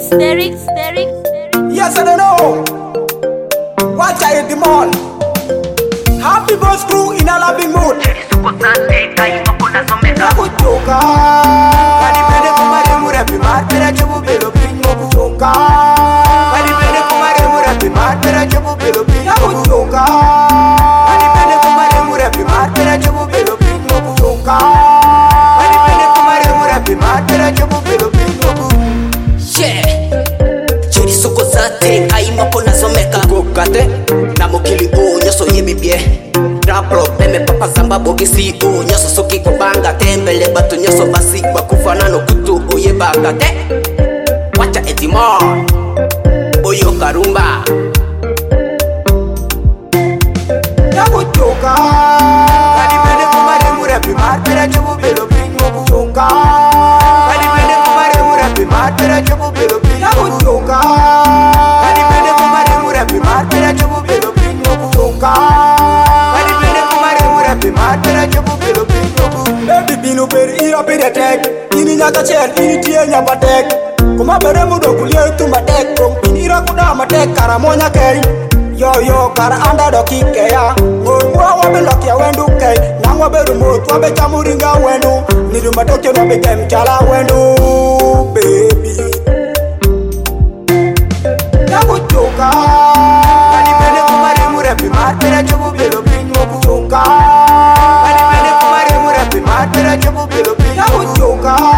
Yes, I don't know. Watch I hit the mall. Happy boss crew in a loving mood. Nakuchoka kanipende kumare murapi matera chabu belo pingo kuchoka kanipende kumare murapi matera chabu belo pingo kuchoka kanipende kumare murapi matera chabu belo pingo kuchoka kanipende kumare murapi matera chabu belo pingo Chiri suko zate aima pona zomeka kokate na mokili o nyoso yebibie Rapro peme papa zamba bogisi o nyoso soki kobanga tembele batu nyoso basi bakufana no kutu oye bagate Wacha edimon Oyo karumba Nakuchoka kanipende kumare murapi matera chabu belo pingo kuchoka kanipende kumare murapi matera chabu belo pingo kuchoka kanipende kumare murapi matera chabu belo pingo kuchoka kanipende kumare murapi matera chabu belo pingo baby binu peri ira pere tek ini nyaka chen ini tie nyamba tek kuma bere mudo kulie tumba tek kong ini ira kuda matek karamonya kei yo kara anda do kike ya ngwa wabe lokia wendu kei nangwa beru mut wabe chamuringa wendu nirumba tokyo wabe game chala wendu baby nakuchoka kanipende kumare murapi matera chabu belo pingo kuchoka kanipende kumare murapi matera chabu belo pingo kuchoka